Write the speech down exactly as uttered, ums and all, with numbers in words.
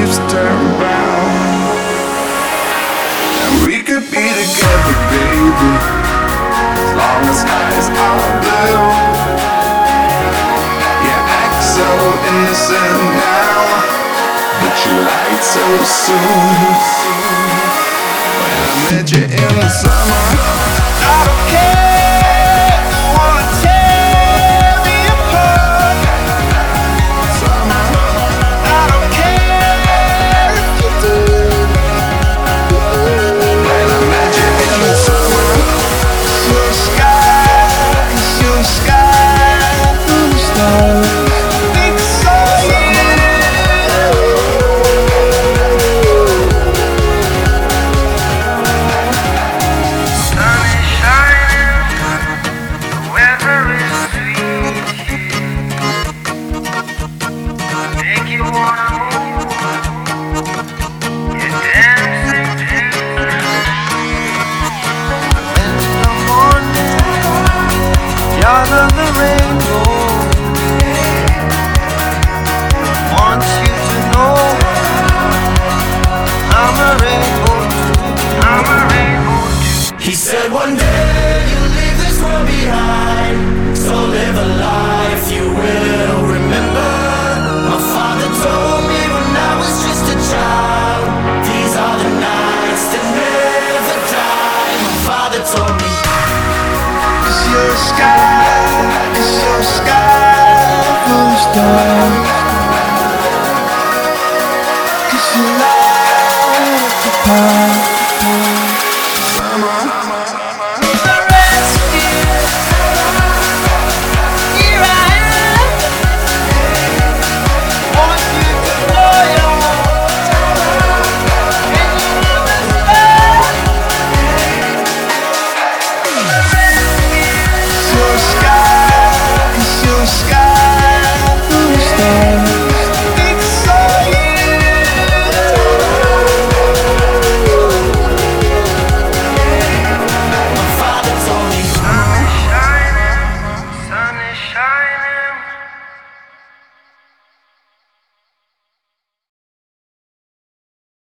leaves turn brown. And we could be together, baby, as long as skies are blue. You act so innocent now, but you lied so soon. When I met you in the summer, I don't care, wanna tear me apart. Summer, I don't care if you do. When I met you in the summer, your sky, your sky full of stars. It's all you. Sun is shining, the weather is sweet. Make you wanna move, you're dancing too. In the morning, yonder the rainbow. Want you to know I'm a rainbow too. I'm a rainbow too. He said one day you'll leave this world behind, so live a life you will remember. My father told me when I was just a child, these are the nights that never die. My father told me, It's your sky, it's your sky full of stars. 'Cause you light up the past.